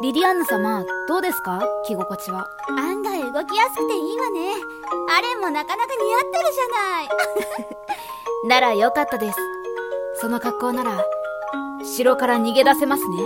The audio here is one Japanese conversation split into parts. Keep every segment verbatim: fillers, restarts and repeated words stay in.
リディアンヌ様、どうですか着心地は。 案外動きやすくていいわね。アレンもなかなか似合ってるじゃないならよかったです。その格好なら城から逃げ出せますね。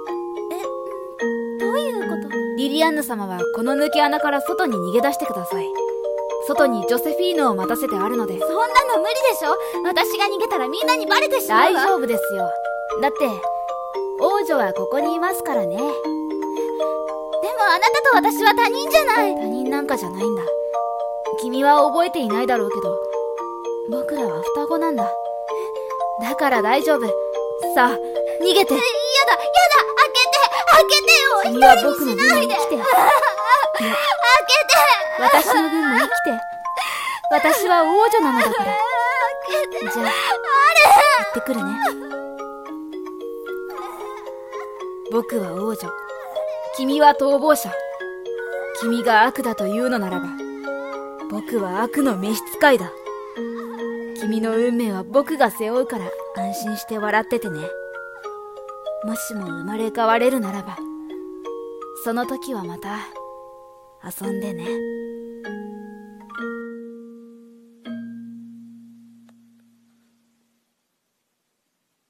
え、どういうこと？ リディアンヌ様はこの抜け穴から外に逃げ出してください。外にジョセフィーヌを待たせてあるので。 そんなの無理でしょ。私が逃げたらみんなにバレてしまうわ。 大丈夫ですよ。だって王女はここにいますからね。 でもあなたと私は他人じゃない。 他人なんかじゃないんだ。君は覚えていないだろうけど、僕らは双子なんだ。だから大丈夫。さあ逃げて。 やだやだ、開けて開けてよ。 君は僕の分も生きて。 開けて。 私の分も生きて。私は王女なのだから。 開けて。 じゃあ行ってくるね。僕は王女、君は逃亡者。君が悪だというのならば、僕は悪の召使いだ。君の運命は僕が背負うから安心して笑っててね。もしも生まれ変われるならば、その時はまた遊んでね。